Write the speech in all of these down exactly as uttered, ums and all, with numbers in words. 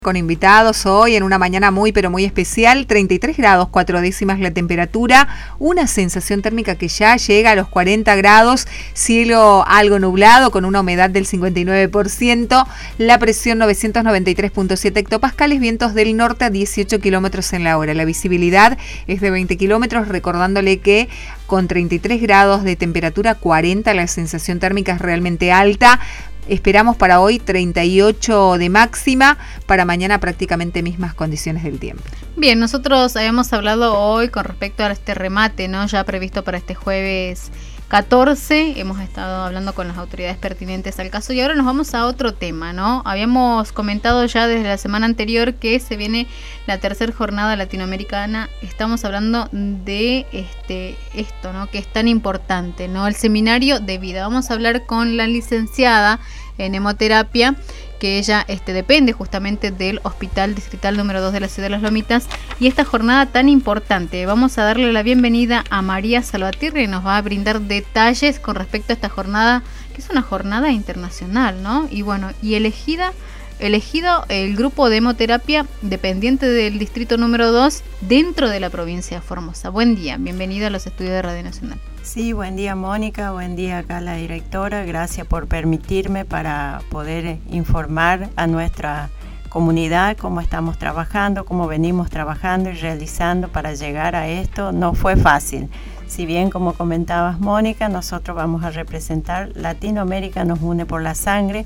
Con invitados hoy en una mañana muy pero muy especial, treinta y tres grados, cuatro décimas la temperatura, una sensación térmica que ya llega a los cuarenta grados, cielo algo nublado con una humedad del cincuenta y nueve por ciento, la presión novecientos noventa y tres punto siete hectopascales, vientos del norte a dieciocho kilómetros en la hora, la visibilidad es de veinte kilómetros, recordándole que con treinta y tres grados de temperatura, cuarenta, la sensación térmica es realmente alta. Esperamos para hoy treinta y ocho de máxima, para mañana prácticamente mismas condiciones del tiempo. Bien, nosotros habíamos hablado hoy con respecto a este remate, ¿no? Ya previsto para este jueves catorce, hemos estado hablando con las autoridades pertinentes al caso y ahora nos vamos a otro tema, ¿no? Habíamos comentado ya desde la semana anterior que se viene la tercera jornada latinoamericana, estamos hablando de este esto, ¿no? Que es tan importante, ¿no? El seminario de vida. Vamos a hablar con la licenciada en hemoterapia, que ella este, depende justamente del Hospital Distrital número dos de la Ciudad de Las Lomitas, y esta jornada tan importante. Vamos a darle la bienvenida a María Salvatierra y nos va a brindar detalles con respecto a esta jornada, que es una jornada internacional, ¿no? Y bueno, y elegida, elegido el grupo de hemoterapia dependiente del Distrito número dos dentro de la provincia de Formosa. Buen día, bienvenida a los estudios de Radio Nacional. Sí, buen día Mónica, buen día acá la directora, gracias por permitirme para poder informar a nuestra comunidad cómo estamos trabajando, cómo venimos trabajando y realizando para llegar a esto. No fue fácil, si bien como comentabas Mónica, nosotros vamos a representar Latinoamérica nos une por la sangre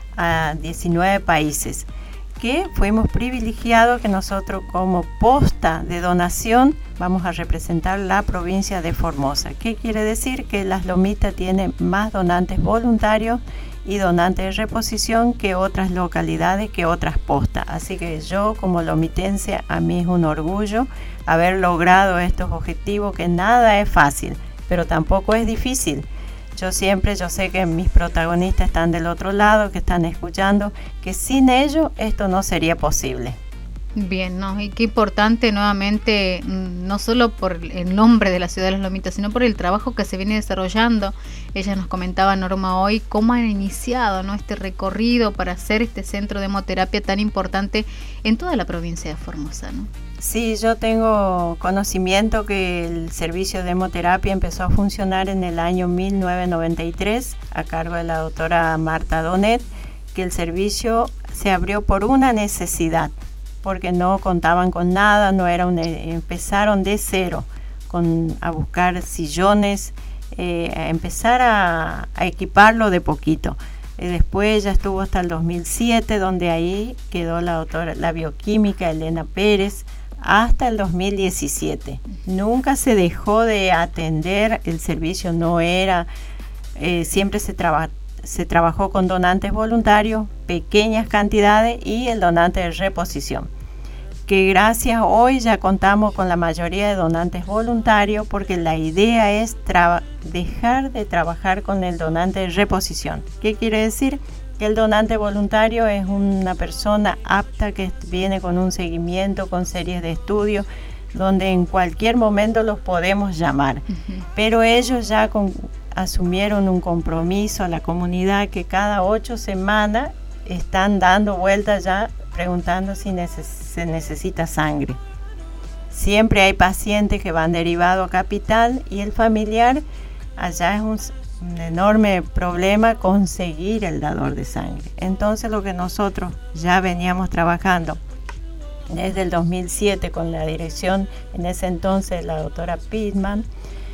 a diecinueve países, que fuimos privilegiados que nosotros como posta de donación vamos a representar la provincia de Formosa. ¿Qué quiere decir? Que Las Lomitas tiene más donantes voluntarios y donantes de reposición que otras localidades, que otras postas. Así que yo como lomitense, a mí es un orgullo haber logrado estos objetivos, que nada es fácil, pero tampoco es difícil. Yo siempre, yo sé que mis protagonistas están del otro lado, que están escuchando, que sin ellos esto no sería posible. Bien, ¿no? Y qué importante nuevamente, no solo por el nombre de la Ciudad de Las Lomitas, sino por el trabajo que se viene desarrollando. Ella nos comentaba, Norma, hoy cómo han iniciado, ¿no? Este recorrido para hacer este centro de hemoterapia tan importante en toda la provincia de Formosa, ¿no? Sí, yo tengo conocimiento que el servicio de hemoterapia empezó a funcionar en el año mil novecientos noventa y tres a cargo de la doctora Marta Donet, que el servicio se abrió por una necesidad, porque no contaban con nada, no era un, empezaron de cero con, a buscar sillones, eh, a empezar a, a equiparlo de poquito. Eh, después ya estuvo hasta el dos mil siete, donde ahí quedó la doctora, la bioquímica Elena Pérez, hasta el dos mil diecisiete. Nunca se dejó de atender, el servicio no era, eh, siempre se, traba, se trabajó con donantes voluntarios, pequeñas cantidades y el donante de reposición. Que gracias hoy ya contamos con la mayoría de donantes voluntarios, porque la idea es traba, dejar de trabajar con el donante de reposición. ¿Qué quiere decir? Que el donante voluntario es una persona apta que viene con un seguimiento, con series de estudios, donde en cualquier momento los podemos llamar. Uh-huh. Pero ellos ya con, asumieron un compromiso a la comunidad, que cada ocho semanas están dando vueltas ya preguntando si neces- se necesita sangre. Siempre hay pacientes que van derivados a Capital y el familiar, allá es un, un enorme problema conseguir el dador de sangre. Entonces lo que nosotros ya veníamos trabajando desde el dos mil siete con la dirección en ese entonces la doctora Pittman,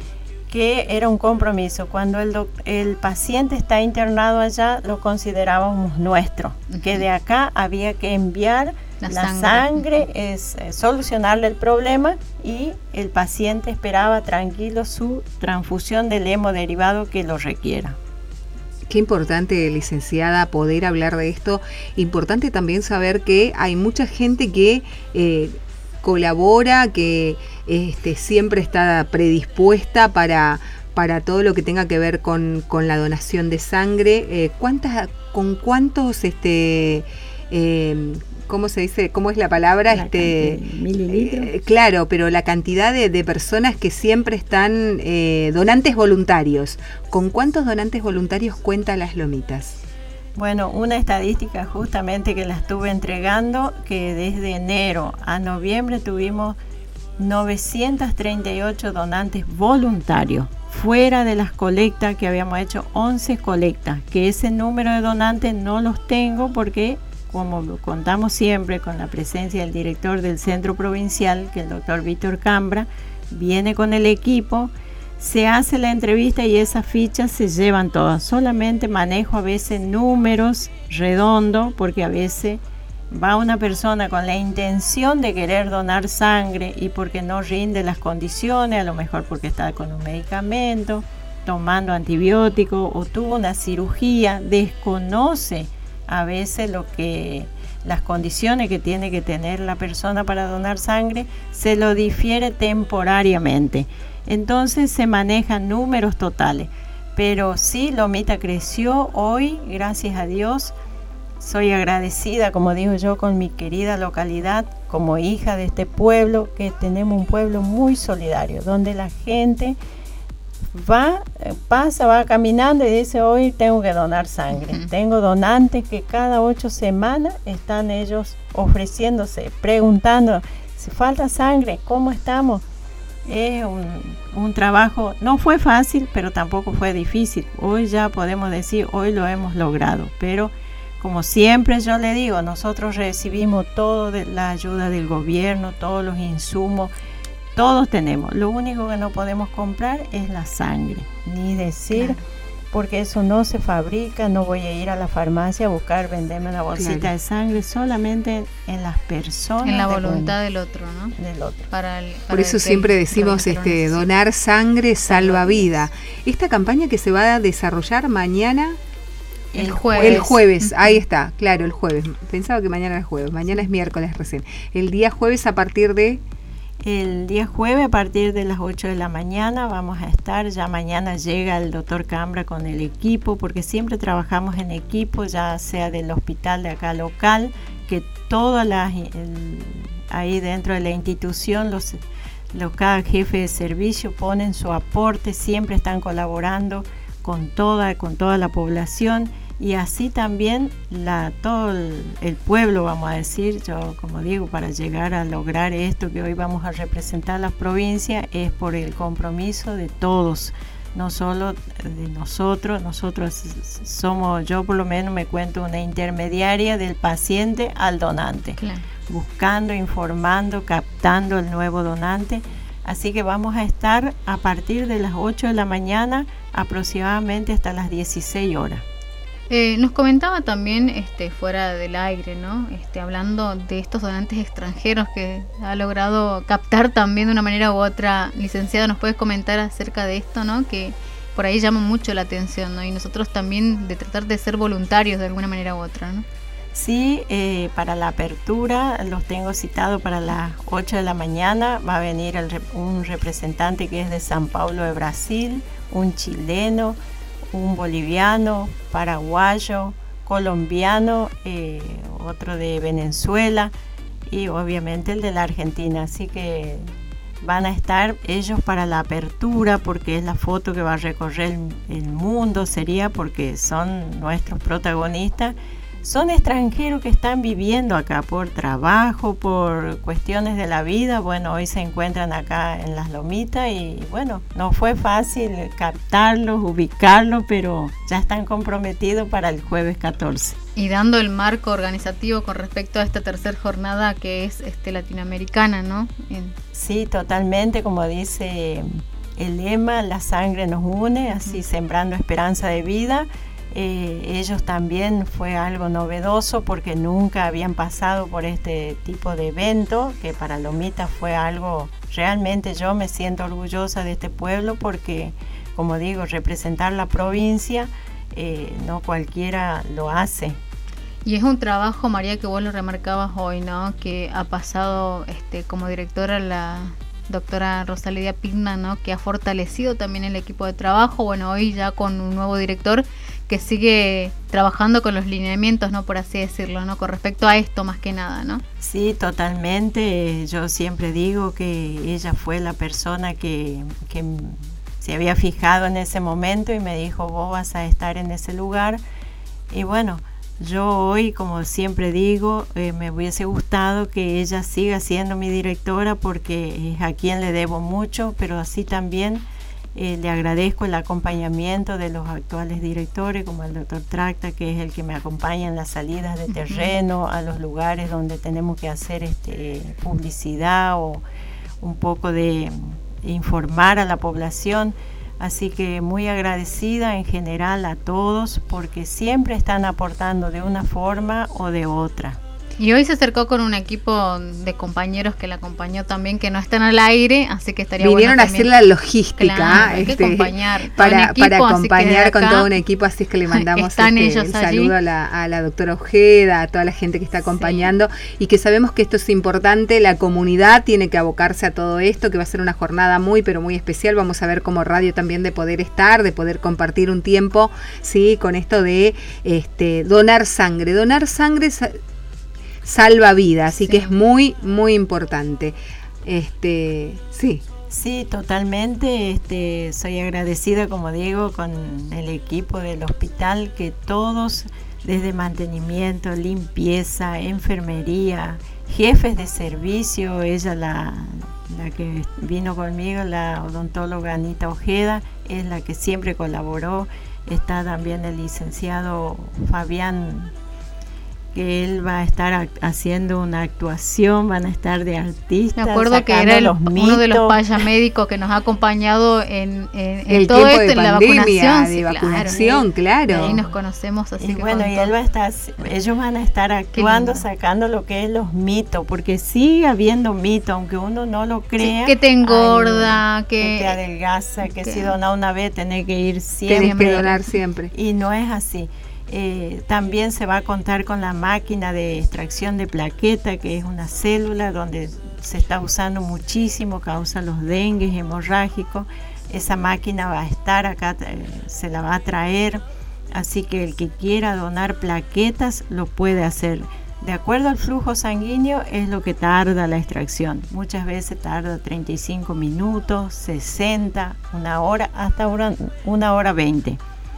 que era un compromiso. Cuando el, doc- el paciente está internado allá, lo considerábamos nuestro, uh-huh. Que de acá había que enviar la, la sangre, sangre es, es solucionarle el problema, y el paciente esperaba tranquilo su transfusión del hemoderivado que lo requiera. Qué importante, licenciada, poder hablar de esto. Importante también saber que hay mucha gente que eh, colabora, que este, siempre está predispuesta para, para todo lo que tenga que ver con, con la donación de sangre. Eh, ¿cuántas, ¿Con cuántos, este, eh, cómo se dice, cómo es la palabra? La este mililitros. Eh, claro, pero la cantidad de, de personas que siempre están, eh, donantes voluntarios. ¿Con cuántos donantes voluntarios cuenta Las Lomitas? Bueno, una estadística justamente que la estuve entregando, que desde enero a noviembre tuvimos novecientos treinta y ocho donantes voluntarios, fuera de las colectas que habíamos hecho, once colectas, que ese número de donantes no los tengo porque, como contamos siempre con la presencia del director del centro provincial, que es el doctor Víctor Cambra, viene con el equipo, se hace la entrevista y esas fichas se llevan todas. Solamente manejo a veces números redondos, porque a veces va una persona con la intención de querer donar sangre y porque no rinde las condiciones, a lo mejor porque está con un medicamento, tomando antibióticos o tuvo una cirugía, desconoce a veces lo que las condiciones que tiene que tener la persona para donar sangre, se lo difiere temporariamente. Entonces se manejan números totales. Pero sí, Lomita creció hoy, gracias a Dios. Soy agradecida, como digo yo, con mi querida localidad, como hija de este pueblo, que tenemos un pueblo muy solidario, donde la gente va, pasa, va caminando y dice, hoy tengo que donar sangre. Uh-huh. Tengo donantes que cada ocho semanas están ellos ofreciéndose, preguntando, si falta sangre, ¿cómo estamos? Es un, un trabajo, no fue fácil, pero tampoco fue difícil. Hoy ya podemos decir, hoy lo hemos logrado, pero como siempre yo le digo, nosotros recibimos toda la ayuda del gobierno, todos los insumos, todos tenemos. Lo único que no podemos comprar es la sangre, ni decir, claro, porque eso no se fabrica, no voy a ir a la farmacia a buscar, venderme una bolsita, claro, de sangre, solamente en las personas. En la voluntad de del otro, ¿no? Del otro. Para el, para Por eso el, siempre decimos, este, donar sangre salva vida. Esta campaña que se va a desarrollar mañana... El jueves. El jueves, ahí está, claro, el jueves. Pensaba que mañana era el jueves, mañana es miércoles recién. El día jueves a partir de... El día jueves a partir de las ocho de la mañana vamos a estar, ya mañana llega el doctor Cambra con el equipo, porque siempre trabajamos en equipo, ya sea del hospital de acá local, que todas las, el, ahí dentro de la institución, los, los cada jefe de servicio ponen su aporte, siempre están colaborando con toda, con toda la población. Y así también la, todo el, el pueblo, vamos a decir, yo como digo, para llegar a lograr esto que hoy vamos a representar las provincias, es por el compromiso de todos, no solo de nosotros. Nosotros somos, yo por lo menos me cuento una intermediaria del paciente al donante, claro, buscando, informando, captando el nuevo donante. Así que vamos a estar a partir de las ocho de la mañana aproximadamente hasta las dieciséis horas. Eh, nos comentaba también, este, fuera del aire, ¿no? Este, hablando de estos donantes extranjeros que ha logrado captar también de una manera u otra. Licenciado, ¿nos puedes comentar acerca de esto, ¿no? Que por ahí llama mucho la atención, ¿no? Y nosotros también de tratar de ser voluntarios de alguna manera u otra, ¿no? Sí, eh, para la apertura los tengo citados para las ocho de la mañana. Va a venir el, un representante que es de San Paulo de Brasil, un chileno, un boliviano, paraguayo, colombiano, eh, otro de Venezuela y obviamente el de la Argentina. Así que van a estar ellos para la apertura, porque es la foto que va a recorrer el, el mundo, sería porque son nuestros protagonistas. Son extranjeros que están viviendo acá por trabajo, por cuestiones de la vida. Bueno, hoy se encuentran acá en Las Lomitas y bueno, no fue fácil captarlos, ubicarlos, pero ya están comprometidos para el jueves catorce. Y dando el marco organizativo con respecto a esta tercera jornada que es este, latinoamericana, ¿no? En... Sí, totalmente, como dice el lema, la sangre nos une, así uh-huh. sembrando esperanza de vida. Eh, ellos también fue algo novedoso porque nunca habían pasado por este tipo de evento, que para Lomita fue algo, realmente yo me siento orgullosa de este pueblo porque, como digo, representar la provincia, eh, no cualquiera lo hace. Y es un trabajo, María, que vos lo remarcabas hoy, ¿no? Que ha pasado este, como directora la doctora Rosalía Pigna, ¿no? Que ha fortalecido también el equipo de trabajo. Bueno, hoy ya con un nuevo director que sigue trabajando con los lineamientos, ¿no? Por así decirlo, ¿no? Con respecto a esto más que nada, ¿no? Sí, totalmente. Yo siempre digo que ella fue la persona que, que se había fijado en ese momento y me dijo, vos vas a estar en ese lugar. Y bueno, Yo hoy, como siempre digo, eh, me hubiese gustado que ella siga siendo mi directora porque es a quien le debo mucho, pero así también eh, le agradezco el acompañamiento de los actuales directores, como el doctor Tracta, que es el que me acompaña en las salidas de terreno, a los lugares donde tenemos que hacer este, publicidad o un poco de informar a la población. Así que muy agradecida en general a todos porque siempre están aportando de una forma o de otra. Y hoy se acercó con un equipo de compañeros que la acompañó también, que no están al aire, así que estaría Vinieron bueno a hacer la logística, claro, hay este, que acompañar para, equipo, para acompañar con acá, todo un equipo, así es que le mandamos están este, ellos el allí. saludo a la, a la doctora Ojeda, a toda la gente que está acompañando, sí. Y que sabemos que esto es importante, la comunidad tiene que abocarse a todo esto, que va a ser una jornada muy, pero muy especial. Vamos a ver como radio también de poder estar, de poder compartir un tiempo, sí, con esto de este, donar sangre. Donar sangre salva vidas, así sí. que es muy, muy importante. Este, sí. Sí, totalmente. Este, soy agradecida, como digo, con el equipo del hospital, que todos, desde mantenimiento, limpieza, enfermería, jefes de servicio, ella la, la que vino conmigo, la odontóloga Anita Ojeda, es la que siempre colaboró. Está también el licenciado Fabián, que él va a estar haciendo una actuación, van a estar de artistas. Me acuerdo que era el, uno de los payamédicos que nos ha acompañado en, en, en todo esto, en la vacunación. De sí, vacunación, claro. claro. Ahí nos conocemos, así y que bueno, y él va a estar, ellos van a estar actuando, sacando lo que es los mitos, porque sigue habiendo mitos, aunque uno no lo crea. Sí, que te engorda, ay, que, que te adelgaza, que, que si dona una vez tenés que ir siempre. Tenés que donar siempre. Y no es así. Eh, también se va a contar con la máquina de extracción de plaqueta, que es una célula donde se está usando muchísimo, causa los dengues hemorrágicos. Esa máquina va a estar acá, eh, se la va a traer, así que el que quiera donar plaquetas lo puede hacer. De acuerdo al flujo sanguíneo es lo que tarda la extracción. Muchas veces tarda treinta y cinco minutos, sesenta, una hora, hasta una, una hora veinte.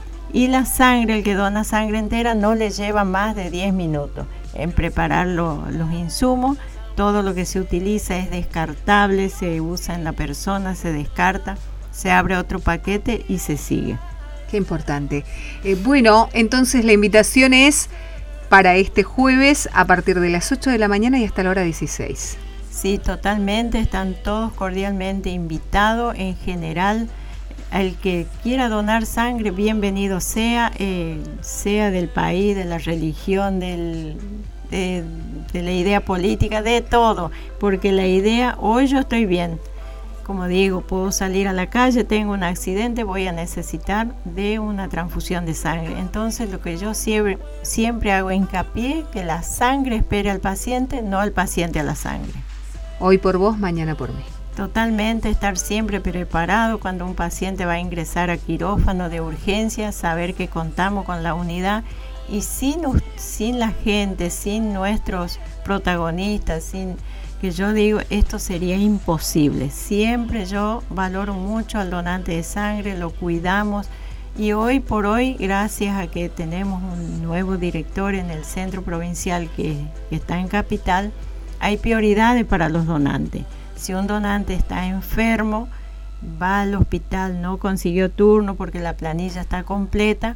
Y la sangre, el que dona sangre entera, no le lleva más de diez minutos en preparar lo, los insumos. Todo lo que se utiliza es descartable, se usa en la persona, se descarta, se abre otro paquete y se sigue. Qué importante. Eh, bueno, entonces la invitación es para este jueves a partir de las ocho de la mañana y hasta la hora dieciséis. Sí, totalmente, están todos cordialmente invitados. En general, el que quiera donar sangre, bienvenido sea, eh, sea del país, de la religión, del, de, de la idea política, de todo, porque la idea, hoy yo estoy bien, como digo, puedo salir a la calle, tengo un accidente, voy a necesitar de una transfusión de sangre. Entonces lo que yo siempre, siempre hago hincapié, que la sangre espere al paciente, no al paciente a la sangre. Hoy por vos, mañana por mí. Totalmente, estar siempre preparado cuando un paciente va a ingresar a quirófano de urgencia, saber que contamos con la unidad y sin, sin la gente, sin nuestros protagonistas, sin que yo digo, esto sería imposible. Siempre yo valoro mucho al donante de sangre, lo cuidamos y hoy por hoy, gracias a que tenemos un nuevo director en el centro provincial que, que está en Capital, hay prioridades para los donantes. Si un donante está enfermo, va al hospital, no consiguió turno porque la planilla está completa,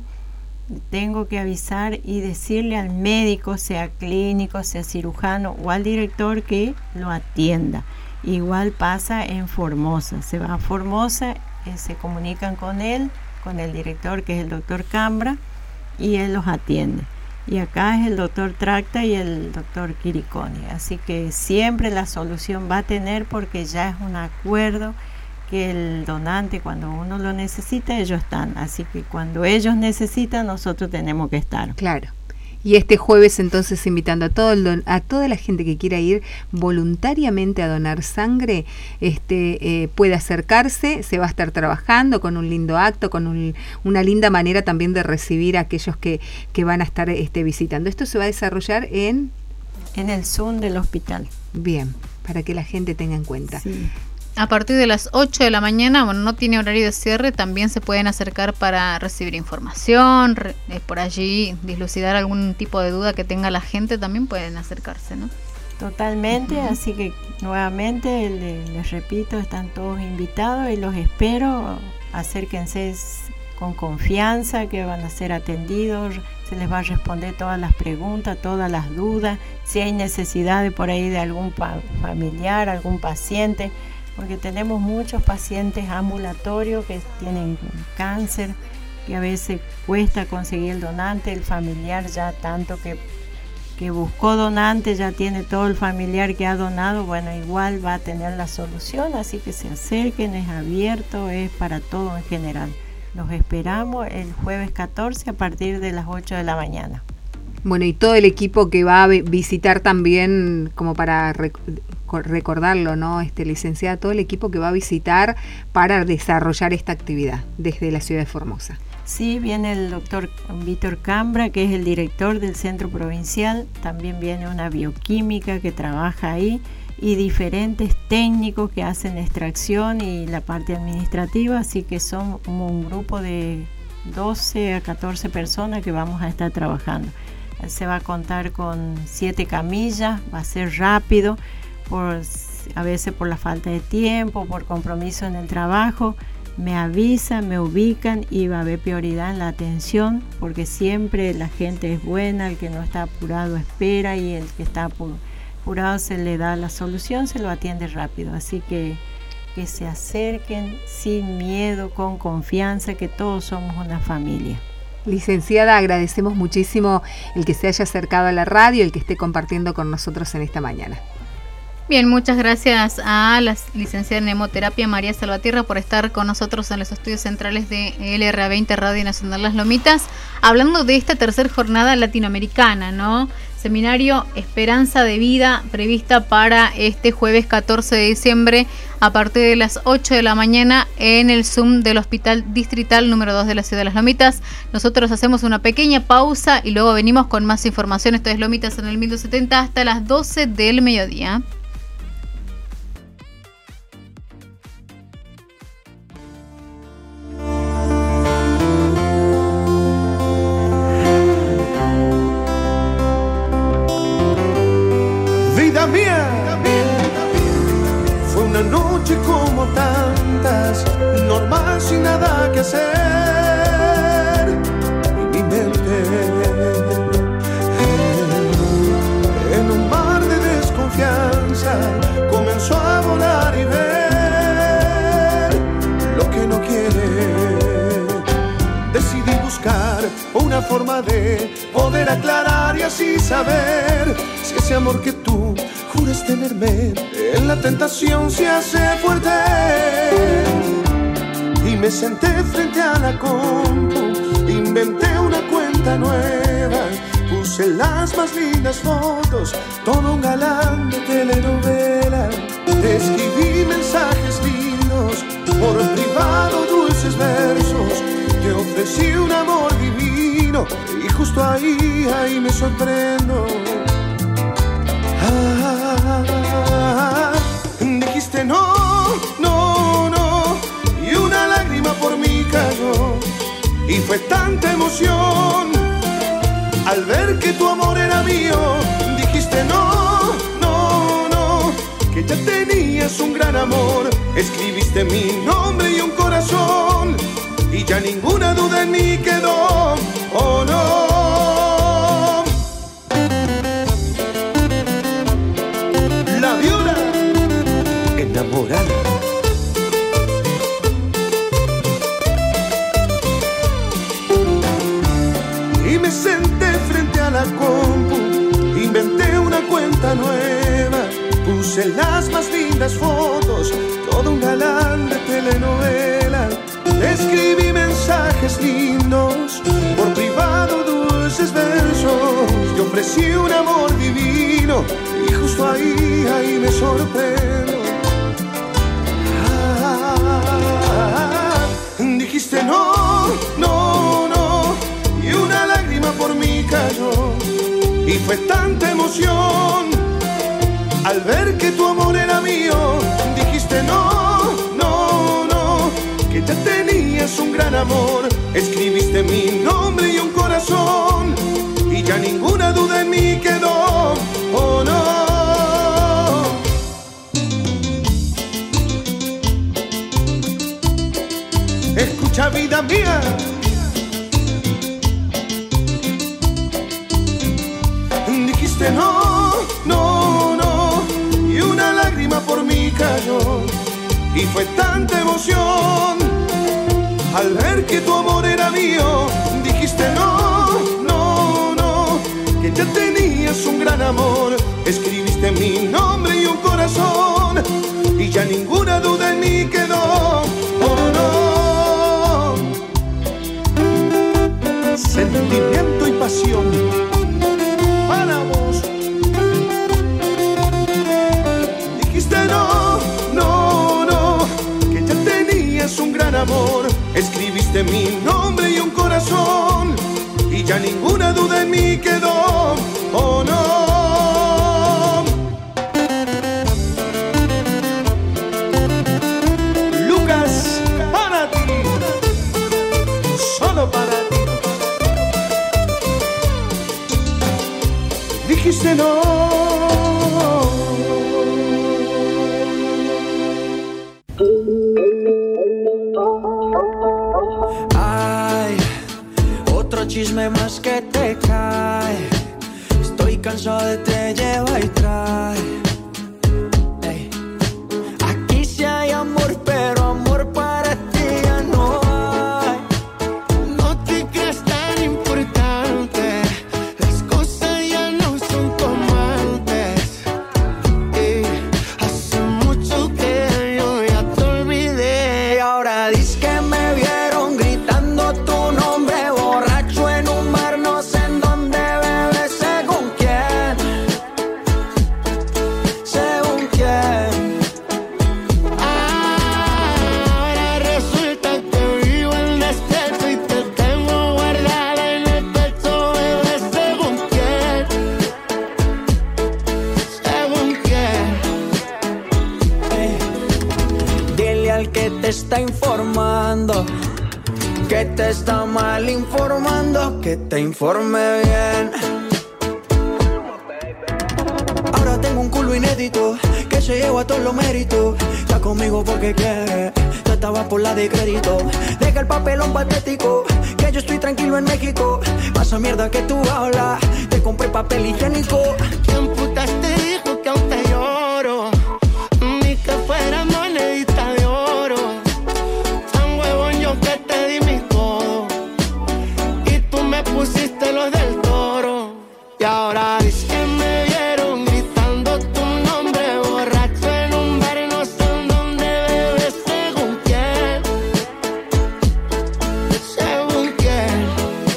tengo que avisar y decirle al médico, sea clínico, sea cirujano o al director que lo atienda. Igual pasa en Formosa, se va a Formosa, eh, se comunican con él, con el director que es el doctor Cambra y él los atiende. Y acá es el doctor Tracta y el doctor Quiriconi. Así que siempre la solución va a tener porque ya es un acuerdo que el donante, cuando uno lo necesita, ellos están. Así que cuando ellos necesitan, nosotros tenemos que estar. Claro. Y este jueves entonces invitando a todo el don, a toda la gente que quiera ir voluntariamente a donar sangre, este eh, puede acercarse, se va a estar trabajando con un lindo acto, con un, una linda manera también de recibir a aquellos que, que van a estar este, visitando. Esto se va a desarrollar en... En el Zoom del hospital. Bien, para que la gente tenga en cuenta. Sí. a partir de las ocho de la mañana, bueno, no tiene horario de cierre, también se pueden acercar para recibir información, re, eh, por allí dislucidar algún tipo de duda que tenga la gente, también pueden acercarse, ¿no? Totalmente, uh-huh. Así que nuevamente les, les repito, están todos invitados y los espero. Acérquense con confianza, que van a ser atendidos, se les va a responder todas las preguntas, todas las dudas, si hay necesidad de por ahí de algún pa- familiar, algún paciente, porque tenemos muchos pacientes ambulatorios que tienen cáncer, que a veces cuesta conseguir el donante, el familiar ya tanto que, que buscó donante, ya tiene todo el familiar que ha donado, bueno, igual va a tener la solución, así que se acerquen, es abierto, es para todo en general. Los esperamos el jueves catorce a partir de las ocho de la mañana. Bueno, y todo el equipo que va a visitar también, como para rec- recordarlo, ¿no? Este, licenciada, todo el equipo que va a visitar para desarrollar esta actividad desde la ciudad de Formosa. Sí, viene el doctor Víctor Cambra, que es el director del centro provincial. También viene una bioquímica que trabaja ahí y diferentes técnicos que hacen extracción y la parte administrativa, así que son como un grupo de doce a catorce personas que vamos a estar trabajando. Se va a contar con siete camillas, va a ser rápido, por, a veces por la falta de tiempo, por compromiso en el trabajo. Me avisan, me ubican y va a haber prioridad en la atención, porque siempre la gente es buena, el que no está apurado espera y el que está apurado se le da la solución, se lo atiende rápido, así que que se acerquen sin miedo, con confianza, que todos somos una familia. Licenciada, agradecemos muchísimo el que se haya acercado a la radio, el que esté compartiendo con nosotros en esta mañana. Bien, muchas gracias a la licenciada en hemoterapia María Salvatierra por estar con nosotros en los estudios centrales de L R A veinte Radio Nacional Las Lomitas, hablando de esta tercera jornada latinoamericana, ¿no? Seminario Esperanza de Vida, prevista para este jueves catorce de diciembre a partir de las ocho de la mañana en el Zoom del Hospital Distrital número dos de la ciudad de Las Lomitas. Nosotros hacemos una pequeña pausa y luego venimos con más información. Esto es Lomitas en el mil doscientos setenta hasta las doce del mediodía. Mía, fue una noche como tantas, normal sin nada que hacer, y mi mente en un mar de desconfianza comenzó a volar y ver lo que no quiere. Decidí buscar una forma de poder aclarar y así saber si ese amor que tú juras tenerme en la tentación se hace fuerte. Y me senté frente a la compu, inventé una cuenta nueva, puse las más lindas fotos, todo un galán de telenovela. Te escribí mensajes lindos, por privado dulces versos, te ofrecí un amor divino y justo ahí, ahí me sorprendo. Ah, dijiste no, no, no, y una lágrima por mí cayó, y fue tanta emoción al ver que tu amor era mío. Dijiste no, no, no, que ya tenías un gran amor, escribiste mi nombre y un corazón, y ya ninguna duda en mí quedó, oh no. La viuda enamorada. Y me senté frente a la compu, inventé una cuenta nueva, puse las más lindas fotos, todo un galán de telenovela. Escribí mensajes lindos, por privado dulces versos, te ofrecí un amor divino y justo ahí, ahí me sorprendo. Ah, dijiste no, no, no, y una lágrima por mí cayó, y fue tanta emoción al ver que tu amor era mío. Dijiste no, amor. Escribiste mi nombre y un corazón, y ya ninguna duda en mí quedó. Oh no. Escucha, vida mía, dijiste no, no, no, y una lágrima por mí cayó. Y fue tanta emoción al ver que tu amor era mío. Dijiste no, no, no, que ya tenías un gran amor. Escribiste mi nombre y un corazón, y ya ninguna duda en mí quedó. Oh no. Sentimiento y pasión para vos. Dijiste no, no, no, que ya tenías un gran amor. Escribiste mi nombre y un corazón, y ya ninguna duda en mí quedó. Oh no. Lucas, para ti, solo para ti. Dijiste no. Ay, otro chisme más que te cae. Estoy cansado de te lleva y trae. Ey. Aquí sí hay amor, pero amor para ti ya no hay. No te creas tan importante, las cosas ya no son como antes. Y hace mucho que yo ya te olvidé. Y ahora dices que me vieron gritando tu nombre, borracho en un bar, no sé en dónde, bebé, según quién, según quién. Ahora resulta que vivo en despecho y te tengo guardada en el pecho, bebé, según quién, según quién. Ey. Dile al que te está informando que te está mal informando, que te informe bien. Ahora tengo un culo inédito que se lleva todos los méritos. Está conmigo porque quiere, tú estabas por la de crédito. Deja el papelón patético, que yo estoy tranquilo en México. Pasa mierda que tú hablas, te compré papel higiénico. ¿Quién putas te dijo que aún te lloro? Ni que fuera monedita de oro. Tan huevón yo que te di mi todo, y tú me pusiste los del toro. Y ahora dices que me vieron gritando tu nombre, borracho en un bar, no sé en dónde, bebé, según quién, según quién.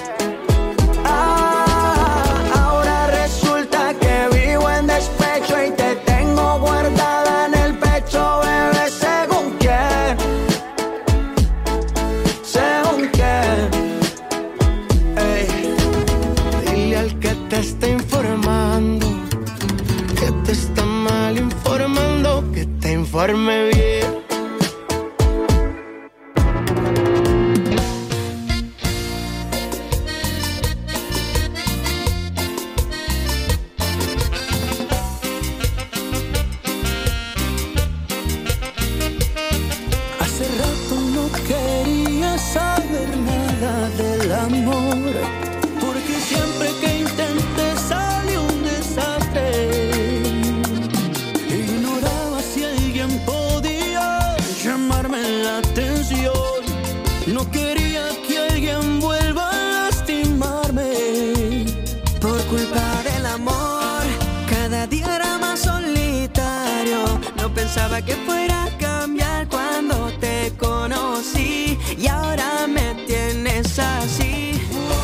Ah, ahora resulta que vivo en despecho y te tengo guardada en el pecho, bebé, según quién, según quién. Ey. Dile al que te está informando que te está mal informando, que te informe bien. Hace rato no quería saber nada del amor, porque siempre que intenté salió un desastre. Ignoraba si alguien podía llamarme la atención. No quería que alguien vuelva a lastimarme. Por culpa del amor, cada día era más solitario. No pensaba que fuera a cambiar cuando te conocí, y ahora me tienes así.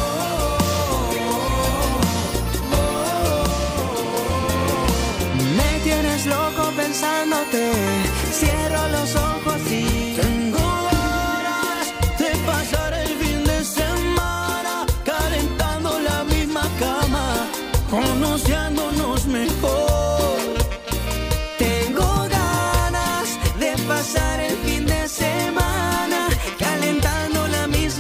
Me tienes loco pensándote, cierro los ojos y tengo ganas de pasar el fin de semana calentando la misma cama, conociéndonos mejor. Tengo ganas de pasar el fin de semana calentando la misma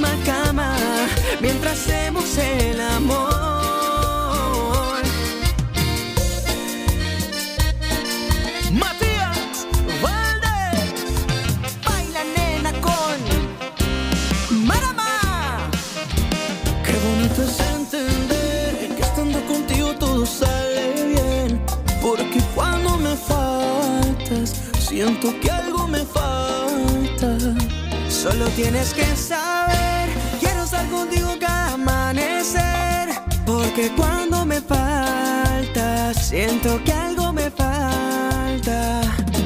Matías Valdés. Baila nena con Marama. Qué bonito es entender que estando contigo todo sale bien. Porque cuando me faltas, siento que algo me falta. Solo tienes que saber, quiero estar contigo cada amanecer. Porque cuando me faltas, siento que algo me falta.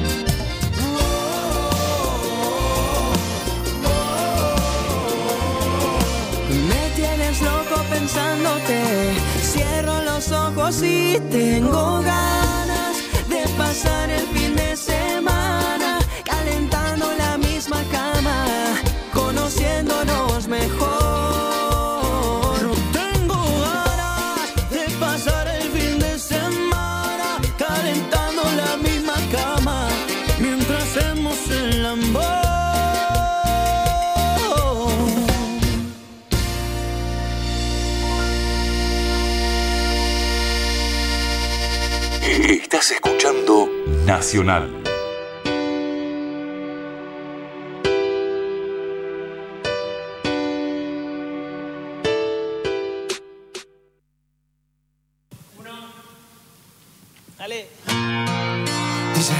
Me tienes loco pensándote. Cierro los ojos y tengo ganas de pasar el fin de semana calentando la misma cama, conociéndonos mejor. Yo tengo ganas de pasar el fin de semana calentando la misma cama mientras hacemos el amor. Estás escuchando Nacional. Dale. Dice: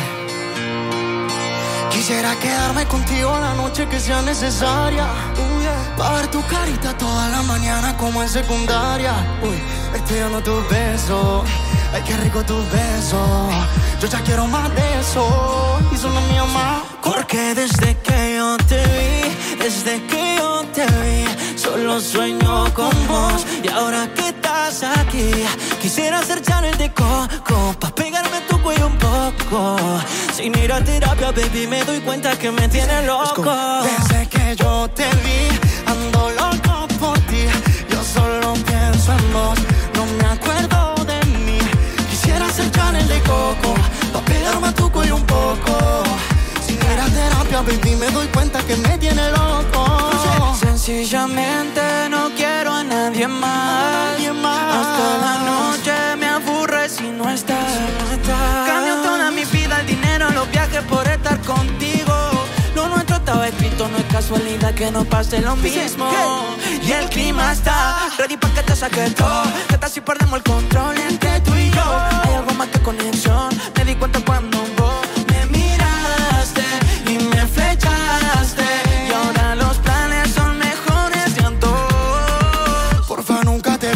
quisiera quedarme contigo la noche que sea necesaria. Uh, yeah. Pa' ver tu carita toda la mañana como en secundaria. Uy, estudiando tus besos. Ay, qué rico tus besos. Yo ya quiero más de eso. Y solo mío más. Porque desde que yo te vi, desde que yo te vi, solo sueño con vos. Y ahora que estás aquí, quisiera hacer channel de coco pa' pegarme a tu cuello un poco. Sin ir a terapia, baby, me doy cuenta que me tiene loco. Desde que yo te vi, ando loco por ti. Yo solo pienso en vos, no me acuerdo de mí. Quisiera hacer channel de coco pa' pegarme a tu cuello un poco. Sin ir a terapia, baby, me doy cuenta que me tiene loco. Sencillamente no quiero a nadie más, nadie más. Hasta la noche me aburre si no estás, si no estás. Cambio toda mi vida, el dinero, los viajes por estar contigo. Lo nuestro estaba escrito, no es casualidad que no pase lo mismo. Y el clima está ready pa' que te saque todo. Que tal si perdemos el control entre tú y yo? Hay algo más que conexión, me di cuenta cuando vos me miraste y me flechaste. Y ahora los planes son mejores de antes. Porfa, nunca te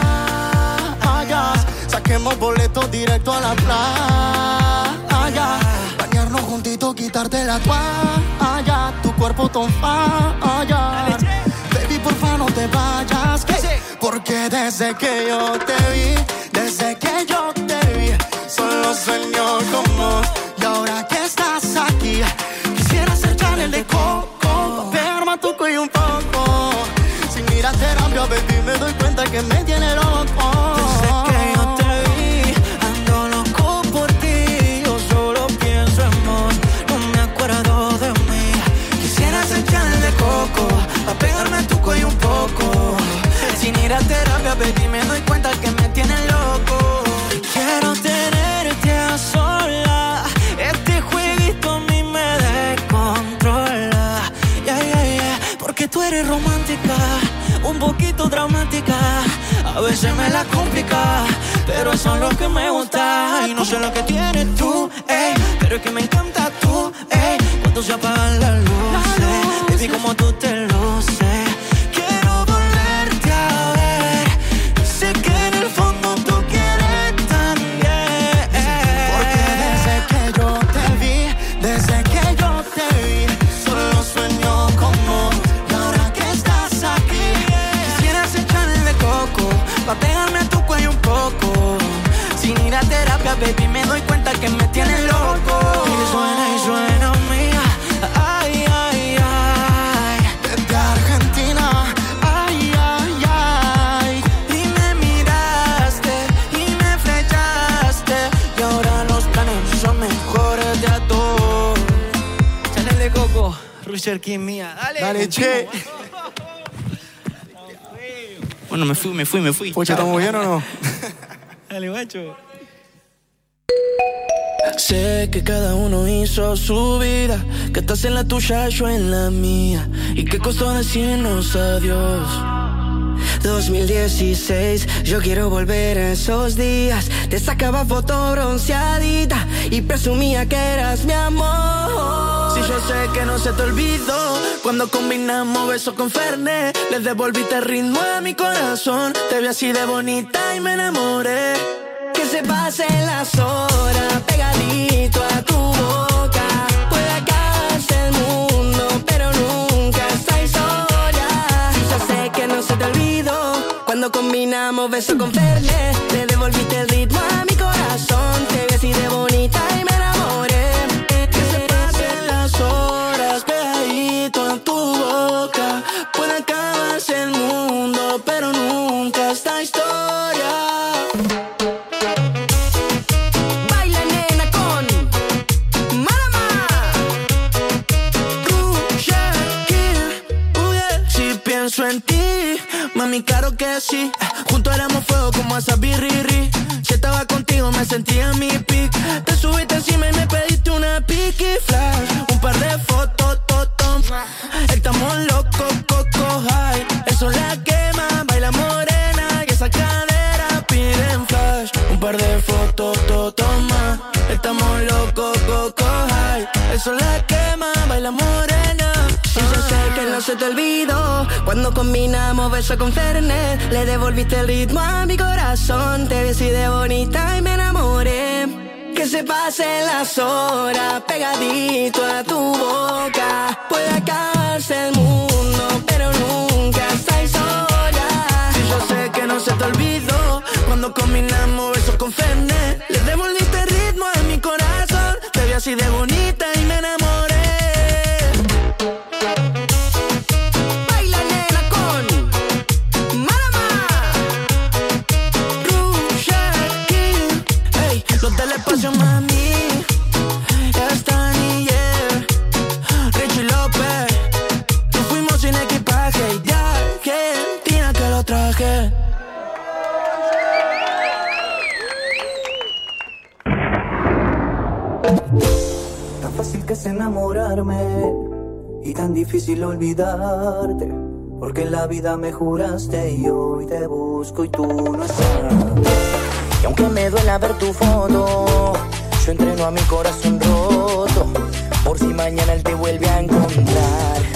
vayas. Saquemos boletos directo a la playa. Bañarnos juntitos, quitarte la toalla. Tu cuerpo ton falla. Baby, porfa, no te vayas. Porque desde que yo te vi, desde que yo te vi, solo sueño con vos. Y ahora que estás aquí, quisiera hacer channel de coco, pegarme a tu cuello un poco. Sin ir a terapia, baby, me doy cuenta que me tiene loco. Desde que yo te vi, ando loco por ti. Yo solo pienso en vos, no me acuerdo de mí. Quisiera hacer channel de coco, pa' pegarme a tu cuello un poco. Sin ir a terapia, baby, me doy cuenta que me tiene loco. Quiero tenerte a sola. Este jueguito a mí me descontrola. Yeah, yeah, yeah. Porque tú eres romántica, un poquito dramática. A veces me la complica, pero eso es lo que me gusta. Y no sé lo que tienes tú, ey, pero es que me encanta tú, ey. Cuando se apagan las luces, baby, como tú te luces. Quiero volverte a ver. Sé que en el fondo tú quieres también. Porque desde que yo te vi, desde que yo te vi, solo sueño con vos. Y ahora que estás aquí, quisiera hacer channel de coco pa' pegarme a tu cuello un poco. Sin ir a terapia, baby, me doy cuenta que me tiene loco. Y suena y suena mía. Ay, ay, ay. Desde Argentina. Ay, ay, ay. Y me miraste y me flechaste. Y ahora los planes son mejores de a todos. Channel de coco, Rusher King mía. Dale, dale, che. Bueno, me fui, me fui, me fui. Pocha, ¿estamos bien o no? Dale, guacho. Sé que cada uno hizo su vida, que estás en la tuya, yo en la mía, y que costó decirnos adiós. dos mil dieciséis, yo quiero volver a esos días. Te sacaba foto bronceadita y presumía que eras mi amor. Si yo sé que no se te olvidó, cuando combinamos besos con Fernet, le devolviste el ritmo a mi corazón. Te vi así de bonita y me enamoré. Que se pasen las horas pegadito a tu boca. Puede acabarse el mundo, pero nunca esta historia. Yo sé que no se te olvidó, cuando combinamos besos con Fernet, le devolviste el ritmo a mi corazón. Te vi así de bonita y me enamoré. Que se pasen las horas pegadito a tu boca. Puede acabarse el mundo, pero nunca esta historia. Baila nena con Marama. Rusha Kill, uh, yeah. Si pienso en ti, mami, claro que sí. Juntos éramos fuego como esa birriri. Si estaba contigo me sentía en mi pic. Te subiste encima y me pediste una pick y flash. Un par de fotos, totom. Estamos locos, coco high. Eso la quema, baila morena. Y esa cadera piden flash. Un par de fotos, totom más. Estamos locos, coco high. Eso la quema, baila morena. Y yo sé que no se te olvidó, cuando combinamos besos con Fernet, le devolviste el ritmo a mi corazón. Te vi así de bonita y me enamoré. Que se pasen las horas pegadito a tu boca. Puede acabarse el mundo, pero nunca esta historia. Si yo sé que no se te olvidó, cuando combinamos besos con Fernet, le devolviste el ritmo a mi corazón. Te vi así de bonita y me enamoré. Baila nena con Marama. Rusha Kill, ey, los del espacio, mami, ya están y yeah. Richie López, nos fuimos sin equipaje y de Argentina que lo traje. Tan fácil que es enamorarme y tan difícil olvidarte, porque en la vida me juraste y hoy te busco y tú no estás. Y aunque me duela ver tu foto, yo entreno a mi corazón roto, por si mañana él te vuelve a encontrar.